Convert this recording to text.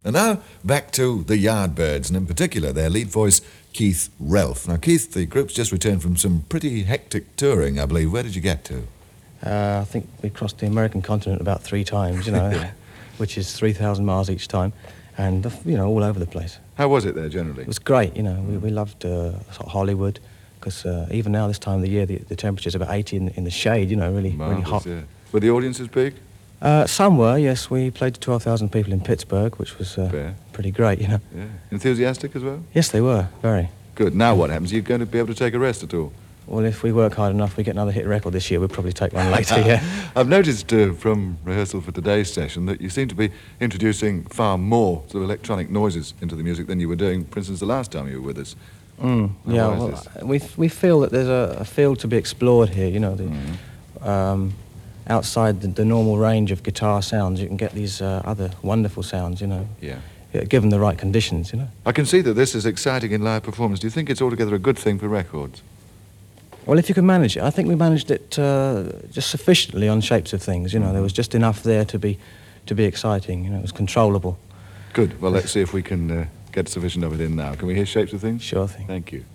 And now, back to the Yardbirds, and in particular their lead voice, Keith Relf. Now, Keith, the group's just returned from some pretty hectic touring, I believe. Where did you get to? I think we crossed the American continent about 3 times, which is 3,000 miles each time, and, all over the place. How was it there, generally? It was great, we loved sort of Hollywood, because even now, this time of the year, the temperature's about 80 in the shade, really hot. Yeah. Were the audiences big? Some were, yes. We played to 12,000 people in Pittsburgh, which was pretty great, Yeah. Enthusiastic as well? Yes, they were, very. Good. Now what happens? Are you going to be able to take a rest at all? Well, if we work hard enough, we get another hit record this year. We'll probably take one later, yeah. I've noticed from rehearsal for today's session that you seem to be introducing far more sort of electronic noises into the music than you were doing, for instance, the last time you were with us. Yeah, well, we feel that there's a field to be explored here, outside the normal range of guitar sounds. You can get these other wonderful sounds, Yeah. given the right conditions, I can see that this is exciting in live performance. Do you think it's altogether a good thing for records? Well, if you can manage it. I think we managed it just sufficiently on Shapes of Things, There was just enough there to be exciting, It was controllable. Good. Well, let's see if we can get sufficient of it in now. Can we hear Shapes of Things? Sure thing. Thank you.